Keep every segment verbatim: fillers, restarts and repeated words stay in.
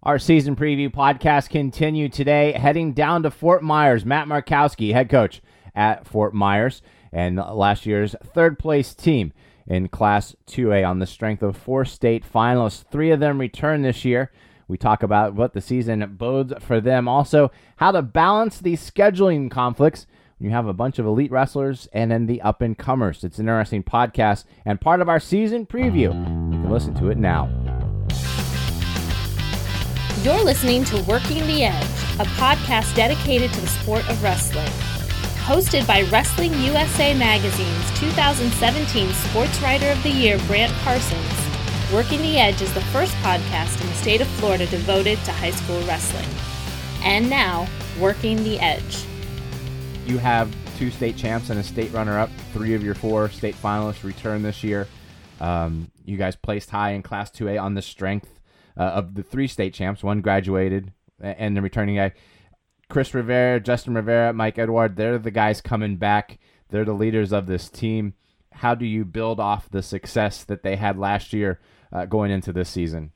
Our season preview podcast continue today, heading down to Fort Myers. Matt Markowski, head coach at Fort Myers, and last year's third place team in Class two A on the strength of four state finalists. Three of them return this year. We talk about what the season bodes for them. Also, how to balance these scheduling conflicts when you have a bunch of elite wrestlers and then the up-and-comers. It's an interesting podcast and part of our season preview. You can listen to it now. You're listening to Working the Edge, a podcast dedicated to the sport of wrestling. Hosted by Wrestling U S A Magazine's two thousand seventeen Sports Writer of the Year, Brant Parsons, Working the Edge is the first podcast in the state of Florida devoted to high school wrestling. And now, Working the Edge. You have two state champs and a state runner-up. Three of your four state finalists return this year. Um, you guys placed high in Class two A on the strength Uh, of the three state champs. One graduated, and the returning guy, Chris Rivera, Justin Rivera, Mike Edward, they're the guys coming back. They're the leaders of this team. How do you build off the success that they had last year uh, going into this season?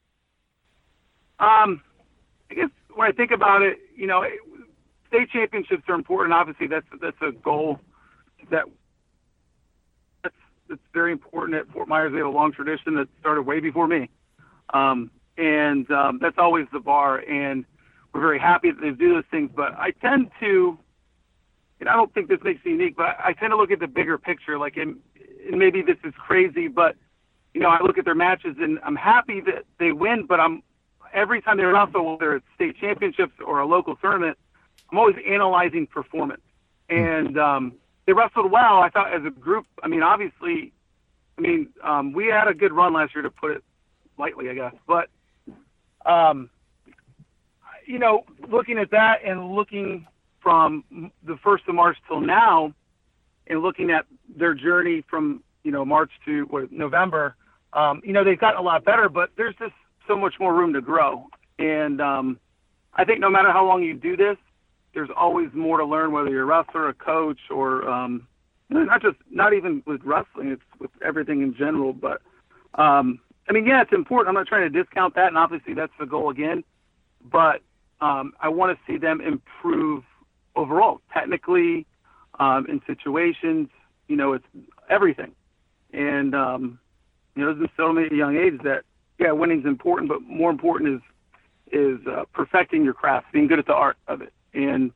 Um, I guess when I think about it, you know, state championships are important. Obviously, that's that's a goal that that's, that's very important at Fort Myers. They have a long tradition that started way before me. Um, and um, that's always the bar, and we're very happy that they do those things. But I tend to, and I don't think this makes me unique, but I tend to look at the bigger picture. Like, and, and maybe this is crazy, but you know, I look at their matches, and I'm happy that they win. But I'm every time they wrestle, whether it's state championships or a local tournament, I'm always analyzing performance. And um, they wrestled well. I thought as a group. I mean, obviously, I mean, um, we had a good run last year, to put it lightly, I guess. But, um, you know, looking at that and looking from the first of March till now and looking at their journey from, you know, March to what, November, um, you know, they've gotten a lot better, but there's just so much more room to grow. And um, I think no matter how long you do this, there's always more to learn, whether you're a wrestler, a coach, or um, not just, not even with wrestling, it's with everything in general. But, um, I mean, yeah, it's important. I'm not trying to discount that, and obviously that's the goal again. But um, I want to see them improve overall, technically, um, in situations. You know, it's everything. And, um, you know, there's so many young ages that, yeah, winning's important, but more important is is uh, perfecting your craft, being good at the art of it. And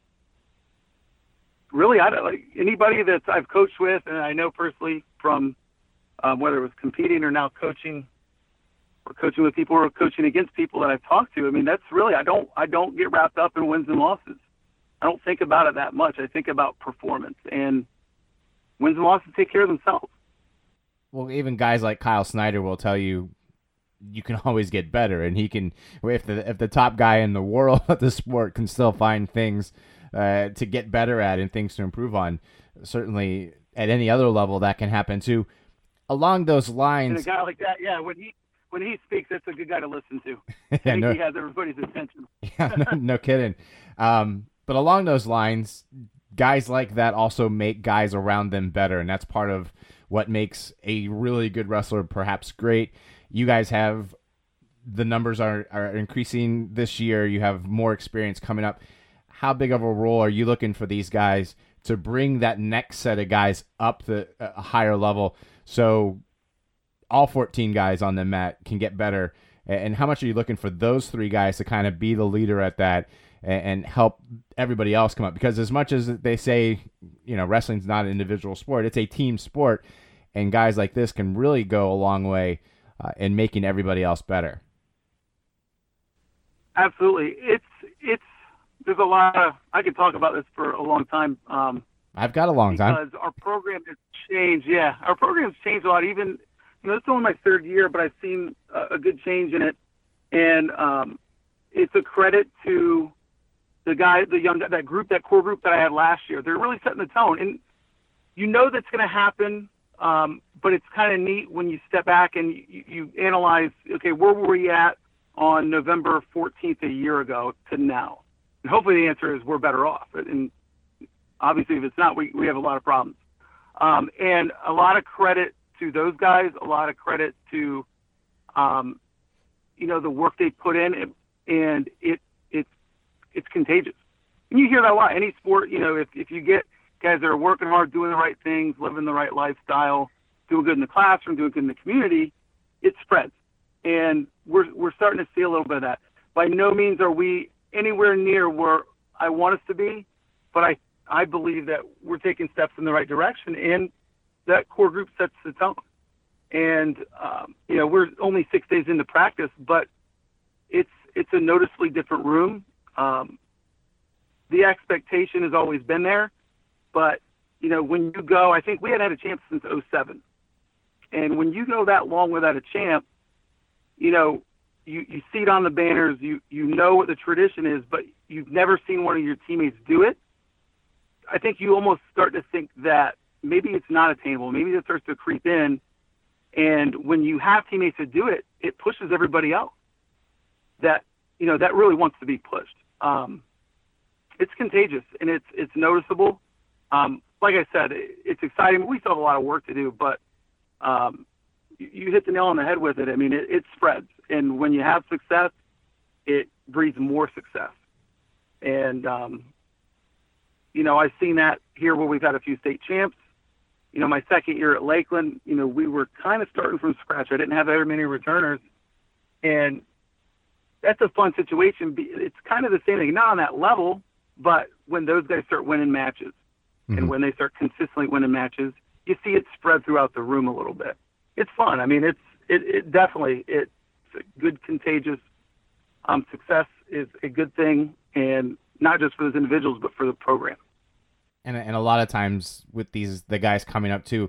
really, I don't, like anybody that I've coached with, and I know personally from um, whether it was competing or now coaching, or coaching with people or coaching against people that I've talked to. I mean, that's really, I don't, I don't get wrapped up in wins and losses. I don't think about it that much. I think about performance, and wins and losses take care of themselves. Well, even guys like Kyle Snyder will tell you, you can always get better, and he can, if the, if the top guy in the world of the sport can still find things uh, to get better at and things to improve on, certainly at any other level that can happen too. Along those lines. And a guy like that, yeah, when he, When he speaks, that's a good guy to listen to. I yeah, think no, he has everybody's attention. yeah, no, no kidding. Um, but along those lines, guys like that also make guys around them better, and that's part of what makes a really good wrestler perhaps great. You guys have the numbers are, are increasing this year. You have more experience coming up. How big of a role are you looking for these guys to bring that next set of guys up the a higher level? So all fourteen guys on the mat can get better, and how much are you looking for those three guys to kind of be the leader at that and help everybody else come up? Because as much as they say, you know, wrestling's not an individual sport, it's a team sport, and guys like this can really go a long way uh, in making everybody else better. Absolutely. It's, it's, there's a lot of, I could talk about this for a long time. Um, I've got a long time. Because our program has changed. Yeah. Our program has changed a lot. Even, you know, it's only my third year, but I've seen a, a good change in it. And um, it's a credit to the guy, the young, that group, that core group that I had last year. They're really setting the tone. And you know that's going to happen, um, but it's kind of neat when you step back and you, you analyze, okay, where were we at on November fourteenth a year ago to now? And hopefully the answer is we're better off. And obviously if it's not, we, we have a lot of problems. Um, and a lot of credit to those guys, a lot of credit to, um, you know, the work they put in. and it it's it's contagious. And you hear that a lot. Any sport, you know, if if you get guys that are working hard, doing the right things, living the right lifestyle, doing good in the classroom, doing good in the community, it spreads. And we're we're starting to see a little bit of that. By no means are we anywhere near where I want us to be, but I, I believe that we're taking steps in the right direction, and that core group sets the tone. And, um, you know, we're only six days into practice, but it's it's a noticeably different room. Um, the expectation has always been there, but, you know, when you go, I think we hadn't had a champ since oh seven. And when you go that long without a champ, you know, you, you see it on the banners, you, you know what the tradition is, but you've never seen one of your teammates do it. I think you almost start to think that maybe it's not attainable. Maybe it starts to creep in. And when you have teammates that do it, it pushes everybody out that, you know, that really wants to be pushed. Um, it's contagious and it's, it's noticeable. Um, like I said, it, it's exciting. We still have a lot of work to do, but um, you, you hit the nail on the head with it. I mean, it, it spreads. And when you have success, it breeds more success. And, um, you know, I've seen that here where we've had a few state champs. You know, my second year at Lakeland, you know, we were kind of starting from scratch. I didn't have very many returners. And that's a fun situation. It's kind of the same thing, not on that level, but when those guys start winning matches mm-hmm. and when they start consistently winning matches, you see it spread throughout the room a little bit. It's fun. I mean, it's it, it definitely, it's a good contagious um, success is a good thing, and not just for those individuals, but for the program. And and a lot of times with these the guys coming up too,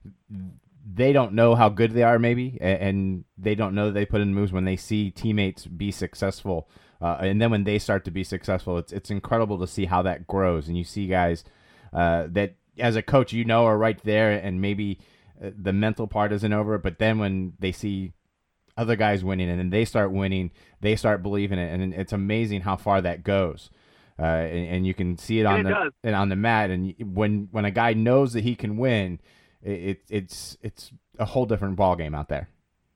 they don't know how good they are maybe, and they don't know that they put in moves when they see teammates be successful, uh, and then when they start to be successful, it's it's incredible to see how that grows. And you see guys uh, that as a coach you know are right there, and maybe the mental part isn't over, but then when they see other guys winning and then they start winning, they start believing it, and it's amazing how far that goes. Uh, and, and you can see it on and it the and on the mat. And when when a guy knows that he can win, it, it it's it's a whole different ball game out there.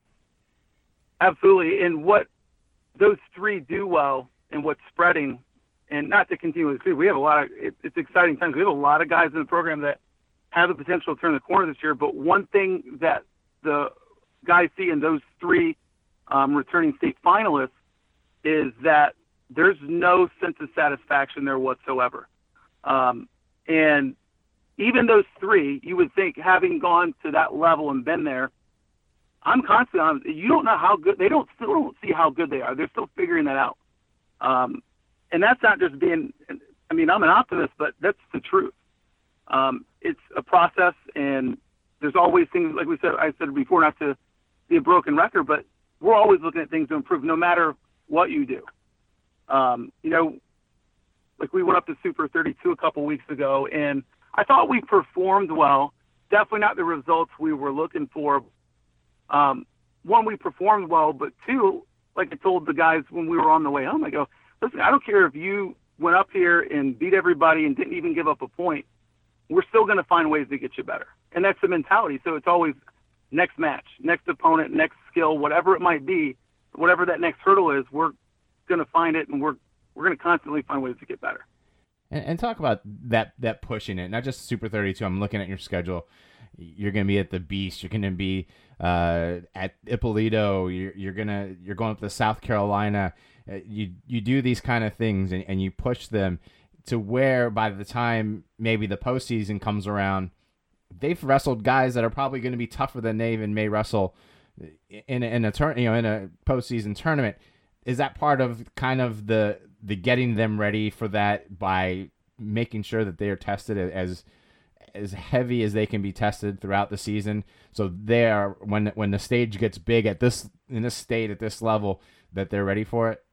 Absolutely, and what those three do well, and what's spreading, and not to continue with the we have a lot of it, it's exciting times. We have a lot of guys in the program that have the potential to turn the corner this year. But one thing that the guys see in those three um, returning state finalists is that there's no sense of satisfaction there whatsoever. Um, and even those three, you would think, having gone to that level and been there, I'm constantly on, you don't know how good, they don't still don't see how good they are. They're still figuring that out. Um, and that's not just being, I mean, I'm an optimist, but that's the truth. Um, it's a process, and there's always things, like we said, I said before, not to be a broken record, but we're always looking at things to improve no matter what you do. Um, you know, like we went up to Super thirty-two a couple weeks ago, and I thought we performed well. Definitely not the results we were looking for. Um, one, we performed well, but two, like I told the guys when we were on the way home, I go, listen, I don't care if you went up here and beat everybody and didn't even give up a point. We're still going to find ways to get you better. And that's the mentality. So it's always next match, next opponent, next skill, whatever it might be, whatever that next hurdle is, we're going to find it, and we're we're going to constantly find ways to get better. And, and talk about that that pushing it, not just Super thirty-two. I'm looking at your schedule. You're going to be at the Beast. You're going to be uh, at Ippolito. You're, you're gonna you're going up to South Carolina. Uh, you you do these kind of things, and, and you push them to where by the time maybe the postseason comes around, they've wrestled guys that are probably going to be tougher than they even may wrestle in a, in a turn you know in a postseason tournament. Is that part of kind of the the getting them ready for that by making sure that they are tested as as heavy as they can be tested throughout the season, so they are when when the stage gets big at this in this state at this level that they're ready for it?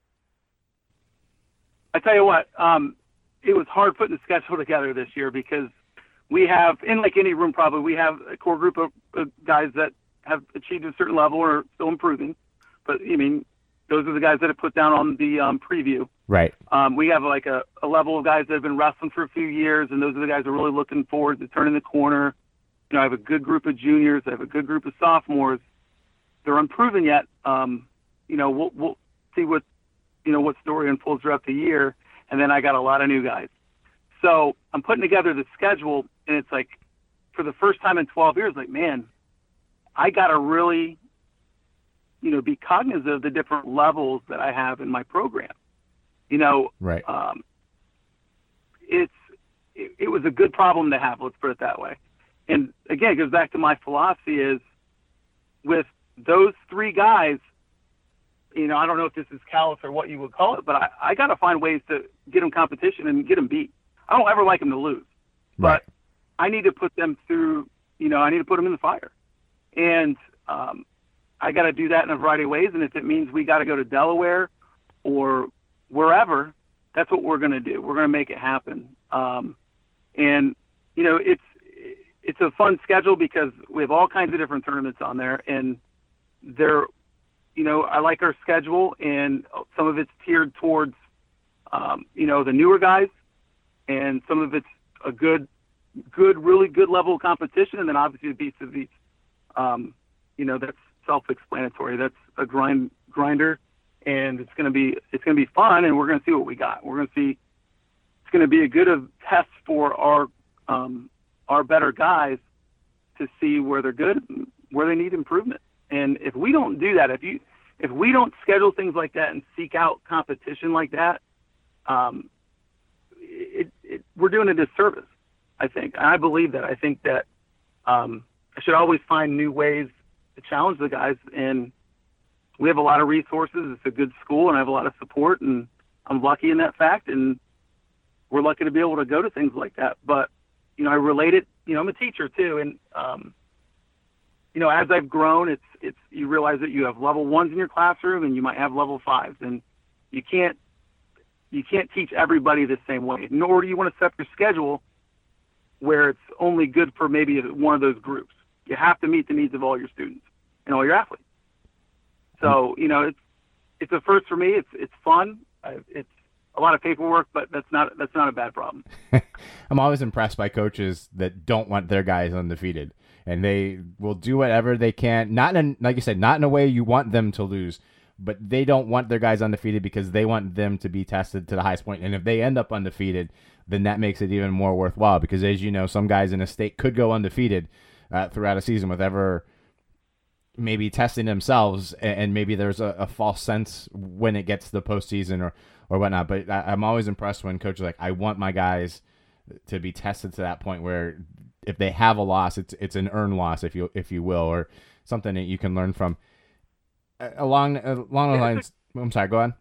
I tell you what, um, it was hard putting the schedule together this year because we have, in like any room probably, we have a core group of, of guys that have achieved a certain level or are still improving. But I mean, those are the guys that have put down on the um, preview. Right. Um, we have like a, a level of guys that have been wrestling for a few years, and those are the guys that are really looking forward to turning the corner. You know, I have a good group of juniors. I have a good group of sophomores. They're unproven yet. Um, you know, we'll, we'll see what you know, what story unfolds throughout the year. And then I got a lot of new guys. So I'm putting together the schedule, and it's like, for the first time in twelve years, like, man, I got to really, you know, be cognizant of the different levels that I have in my program. You know, right. um, it's, it, it was a good problem to have, let's put it that way. And again, it goes back to my philosophy is with those three guys, you know, I don't know if this is callous or what you would call it, but I, I got to find ways to get them competition and get them beat. I don't ever like them to lose, right. but I need to put them through, you know, I need to put them in the fire. And um, I got to do that in a variety of ways. And if it means we got to go to Delaware or wherever, that's what we're going to do. We're going to make it happen. Um, and, you know, it's, it's a fun schedule because we have all kinds of different tournaments on there, and they're, you know, I like our schedule, and some of it's tiered towards, um, you know, the newer guys, and some of it's a good, good, really good level of competition. And then obviously the beats of beats, um, you know, that's self-explanatory. That's a grind grinder, and it's going to be, it's going to be fun, and we're going to see what we got. We're going to see, it's going to be a good of test for our, um, our better guys to see where they're good, where they need improvement. And if we don't do that, if you, if we don't schedule things like that and seek out competition like that, um, it, it, we're doing a disservice, I think. And I believe that. I think that um, I should always find new ways to challenge the guys. And we have a lot of resources. It's a good school, and I have a lot of support, and I'm lucky in that fact. And we're lucky to be able to go to things like that. But you know, I relate it, you know, I'm a teacher too. And, um, you know, as I've grown, it's, it's, you realize that you have level ones in your classroom and you might have level fives, and you can't, you can't teach everybody the same way, nor do you want to set your schedule where it's only good for maybe one of those groups. You have to meet the needs of all your students and all your athletes. So, you know, it's, it's a first for me. It's, it's fun. I, it's, a lot of paperwork, but that's not that's not a bad problem. I'm always impressed by coaches that don't want their guys undefeated, and they will do whatever they can. Not in, like you said, not in a way you want them to lose, but they don't want their guys undefeated because they want them to be tested to the highest point. And if they end up undefeated, then that makes it even more worthwhile. Because as you know, some guys in a state could go undefeated uh, throughout a season with ever maybe testing themselves, and maybe there's a, a false sense when it gets to the postseason or. or whatnot. But I, I'm always impressed when coaches are like, I want my guys to be tested to that point where if they have a loss, it's it's an earned loss, if you if you will, or something that you can learn from. Uh, along along the lines, I'm sorry, go on.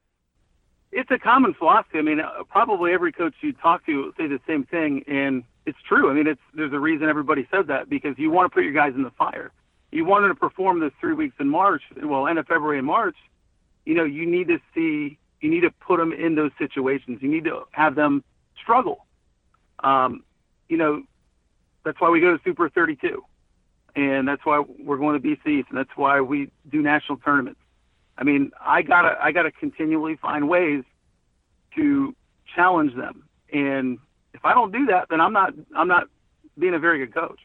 It's a common philosophy. I mean, uh, probably every coach you talk to will say the same thing, and it's true. I mean, it's there's a reason everybody says that, because you want to put your guys in the fire. You want them to perform those three weeks in March, well, end of February and March. You know, you need to see. You need to put them in those situations. You need to have them struggle. Um, you know, that's why we go to Super thirty-two, and that's why we're going to B C S, and that's why we do national tournaments. I mean, I gotta, I gotta continually find ways to challenge them, and if I don't do that, then I'm not, I'm not being a very good coach.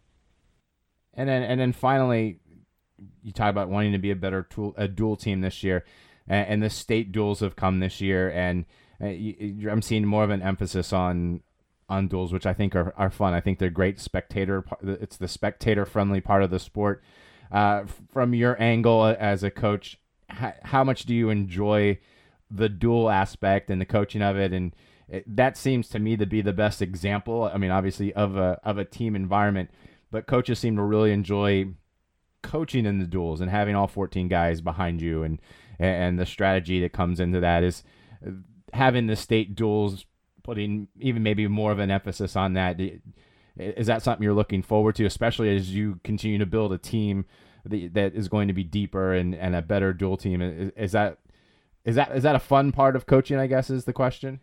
And then, and then finally, you talk about wanting to be a better tool, a dual team this year. And the state duels have come this year, and I'm seeing more of an emphasis on on duels, which I think are, are fun. I think they're great spectator. It's the spectator-friendly part of the sport. Uh, from your angle as a coach, how, how much do you enjoy the dual aspect and the coaching of it? And it, that seems to me to be the best example. I mean, obviously of a of a team environment, but coaches seem to really enjoy coaching in the duels and having all fourteen guys behind you, and and the strategy that comes into that is having the state duels, putting even maybe more of an emphasis on that. Is that something you're looking forward to, especially as you continue to build a team that is going to be deeper and, and a better dual team? Is, is that is that is that a fun part of coaching, I guess, is the question?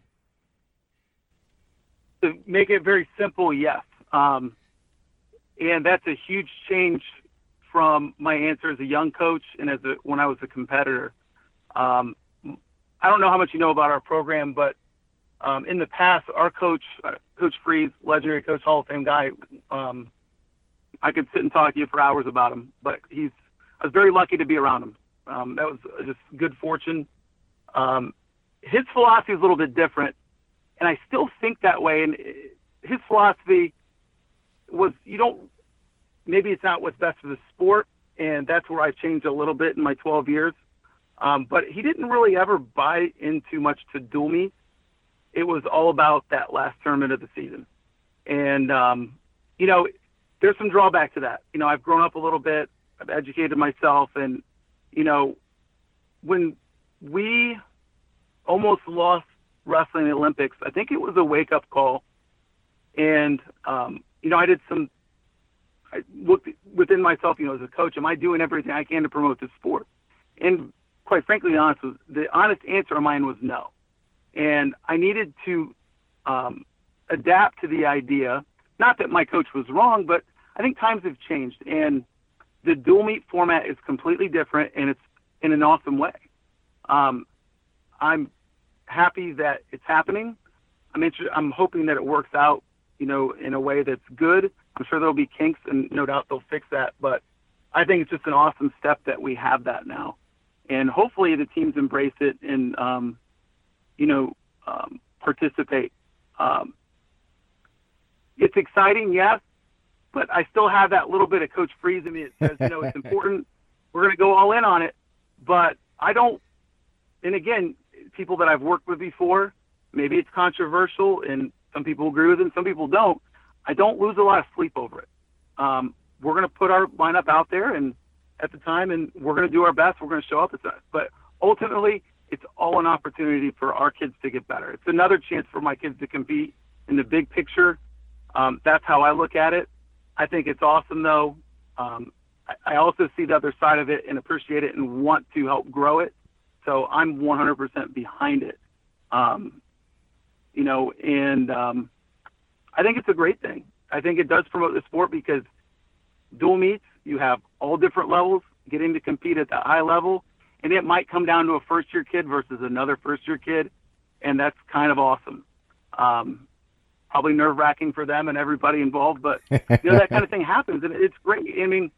To make it very simple, yes. Um, and that's a huge change from my answer as a young coach and as a, when I was a competitor. Um, I don't know how much you know about our program, but um, in the past, our coach, uh, Coach Freeze, legendary coach, Hall of Fame guy, um, I could sit and talk to you for hours about him, but he's, I was very lucky to be around him. Um, that was just good fortune. Um, his philosophy is a little bit different, and I still think that way. And his philosophy was, you don't, maybe it's not what's best for the sport, and that's where I've changed a little bit in my twelve years. Um, but he didn't really ever buy into much to dual meet. It was all about that last tournament of the season. And, um, you know, there's some drawback to that. You know, I've grown up a little bit. I've educated myself. And, you know, when we almost lost wrestling in the Olympics, I think it was a wake-up call. And, um, you know, I did some – I looked within myself, you know, as a coach, am I doing everything I can to promote this sport? And quite frankly, the honest, was, the honest answer of mine was no. And I needed to um, adapt to the idea, not that my coach was wrong, but I think times have changed. And the dual meet format is completely different, and it's in an awesome way. Um, I'm happy that it's happening. I'm inter- I'm hoping that it works out, you know, in a way that's good. I'm sure there'll be kinks, and no doubt they'll fix that. But I think it's just an awesome step that we have that now. And hopefully the teams embrace it and, um, you know, um, participate. Um, it's exciting, yes, but I still have that little bit of Coach Freeze in me that says, you know, it's important. We're going to go all in on it. But I don't, and again, people that I've worked with before, maybe it's controversial and some people agree with it and some people don't. I don't lose a lot of sleep over it. Um, we're going to put our lineup out there and at the time, and we're going to do our best. We're going to show up at that. But ultimately, it's all an opportunity for our kids to get better. It's another chance for my kids to compete in the big picture. Um, that's how I look at it. I think it's awesome, though. Um, I, I also see the other side of it and appreciate it and want to help grow it. So I'm one hundred percent behind it. Um, you know, and um, I think it's a great thing. I think it does promote the sport because dual meets, you have all different levels getting to compete at that high level, and it might come down to a first-year kid versus another first-year kid, and that's kind of awesome. Um, probably nerve-wracking for them and everybody involved, but you know that kind of thing happens, and it's great. I mean,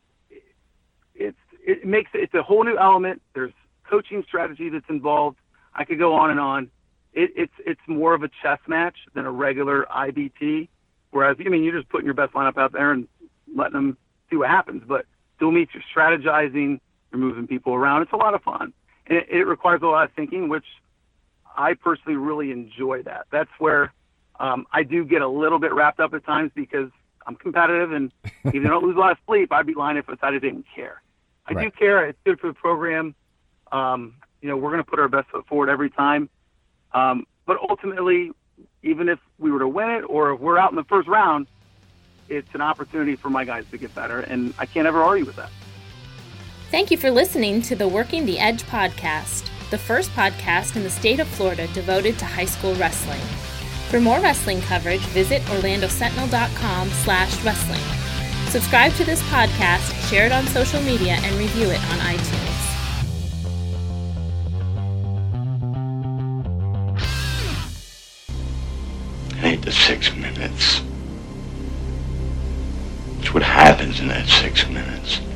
it's it makes it's a whole new element. There's coaching strategy that's involved. I could go on and on. It, it's it's more of a chess match than a regular I B T. Whereas, I mean, you're just putting your best lineup out there and letting them see what happens. But dual meets, you're strategizing, you're moving people around. It's a lot of fun. And it, it requires a lot of thinking, which I personally really enjoy that. That's where um, I do get a little bit wrapped up at times because I'm competitive, and if I don't lose a lot of sleep, I'd be lying if I said I didn't care. I right. do care. It's good for the program. Um, you know, we're going to put our best foot forward every time. Um, but ultimately, even if we were to win it or if we're out in the first round, it's an opportunity for my guys to get better, and I can't ever argue with that. Thank you for listening to the Working the Edge podcast, the first podcast in the state of Florida devoted to high school wrestling. For more wrestling coverage, visit orlandosentinel.com slash wrestling. Subscribe to this podcast, share it on social media, and review it on iTunes. It ain't the six minutes. It's what happens in that six minutes.